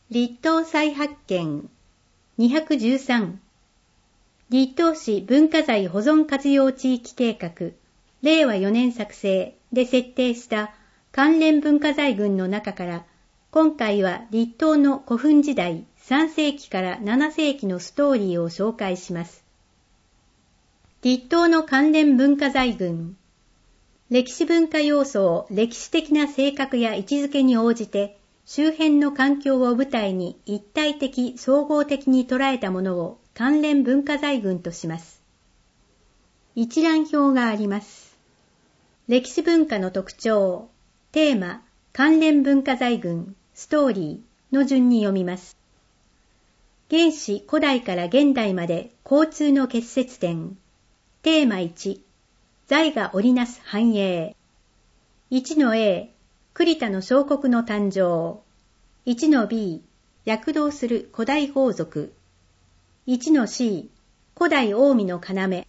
立東再発見213立東市文化財保存活用地域計画令和4年作成で設定した関連文化財群の中から今回は立東の古墳時代3世紀から7世紀のストーリーを紹介します。立東の関連文化財群歴史文化要素を歴史的な性格や位置づけに応じて周辺の環境を舞台に一体的、総合的に捉えたものを関連文化財群とします。一覧表があります。歴史文化の特徴、テーマ、関連文化財群、ストーリーの順に読みます。原始古代から現代まで交通の結節点。テーマ1、財が織りなす繁栄。1-A、栗田の小国の誕生。1-B、躍動する古代豪族。1-C、古代近江の要。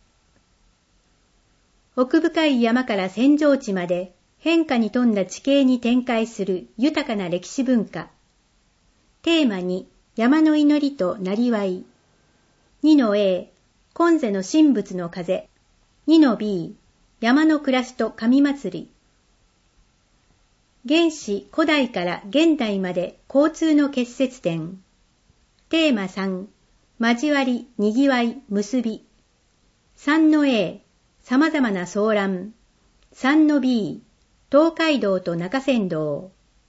奥深い山から扇状地まで変化に富んだ地形に展開する豊かな歴史文化。テーマ2、山の祈りとなりわい。2-A、今世の神仏の風。2-B、山の暮らしと神祭り。原始古代から現代まで交通の結節点。テーマ3、交わり、にぎわい、結び。3-A、様々な騒乱。3-B、東海道と中山道。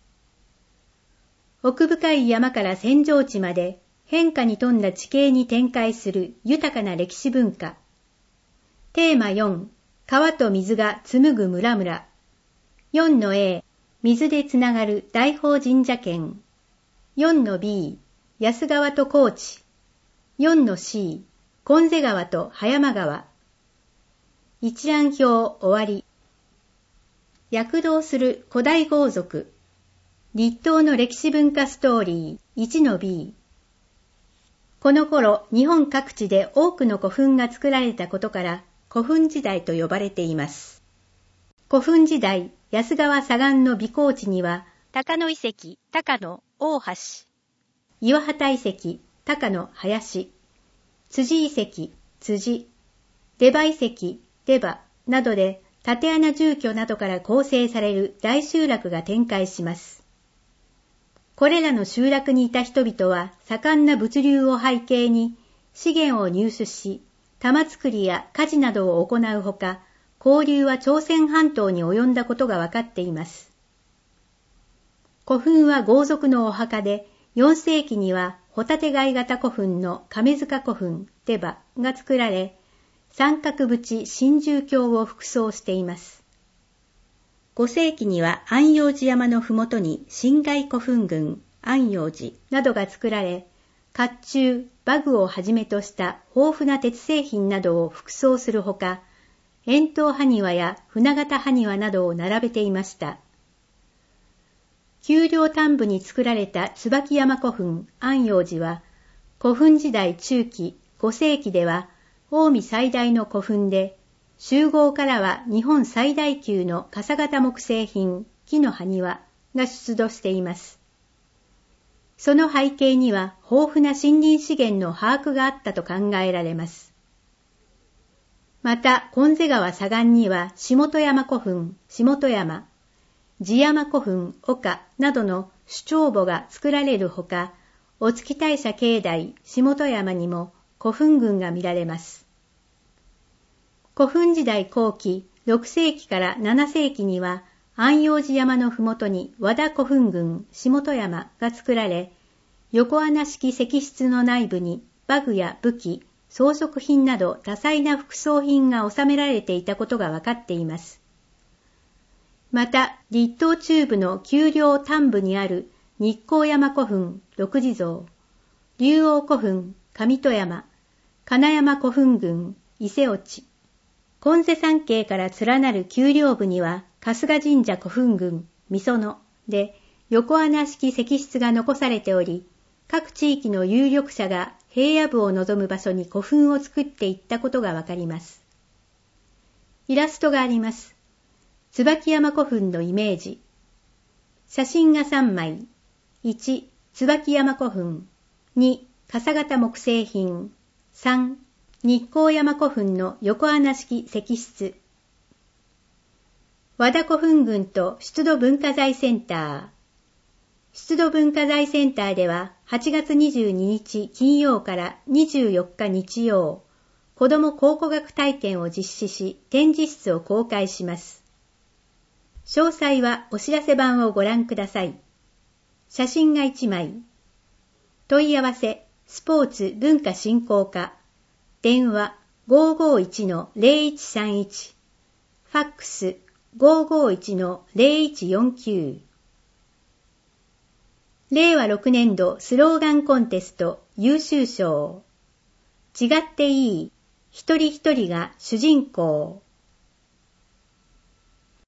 奥深い山から扇状地まで変化に富んだ地形に展開する豊かな歴史文化。テーマ4、川と水が紡ぐ村々。4-A、水でつながる大宝神社圏。4-B、安川と高知。4-C、金瀬川と葉山川。一覧表終わり。躍動する古代豪族。立東の歴史文化ストーリー 1-B。この頃、日本各地で多くの古墳が作られたことから、古墳時代と呼ばれています。古墳時代、安川左岸の備後地には、高野遺跡、高野大橋、岩畑遺跡、高野林、辻遺跡、辻、出羽遺跡、出羽などで竪穴住居などから構成される大集落が展開します。これらの集落にいた人々は盛んな物流を背景に資源を入手し、玉作りや火事などを行うほか、交流は朝鮮半島に及んだことが分かっています。古墳は豪族のお墓で、4世紀にはホタテ貝型古墳の亀塚古墳、出羽が作られ、三角縁真珠鏡を副葬しています。5世紀には安養寺山のふもとに辛亥古墳群、安養寺などが作られ、甲冑、馬具をはじめとした豊富な鉄製品などを副葬するほか、円筒埴輪や船形埴輪などを並べていました。丘陵端部に作られた椿山古墳、安養寺は、古墳時代中期5世紀では、近江最大の古墳で、周郷からは日本最大級の笠型木製品、木の埴輪が出土しています。その背景には豊富な森林資源の把握があったと考えられます。また、金瀬川左岸には下戸山古墳、下戸山、地山古墳、岡などの主張墓が作られるほか、お月大社境内、下戸山にも古墳群が見られます。古墳時代後期、6世紀から7世紀には、安養寺山のふもとに和田古墳群、下戸山が作られ、横穴式石室の内部に馬具や武器、装飾品など多彩な副葬品が収められていたことが分かっています。また、立東中部の丘陵端部にある日光山古墳、六地蔵、竜王古墳、上戸山、金山古墳群、伊勢落、金瀬山系から連なる丘陵部には、春日神社古墳群、御園で横穴式石室が残されており、各地域の有力者が平野部を望む場所に古墳を作っていったことがわかります。イラストがあります。椿山古墳のイメージ。写真が3枚。1、 椿山古墳。2、笠形木製品。3、日光山古墳の横穴式石室。和田古墳群と出土文化財センター。出土文化財センターでは8月22日金曜から24日日曜、子ども考古学体験を実施し、展示室を公開します。詳細はお知らせ版をご覧ください。写真が1枚。問い合わせ、スポーツ文化振興課。電話 551-0131。ファックス 551-0149。令和6年度スローガンコンテスト優秀賞。違っていい。一人一人が主人公。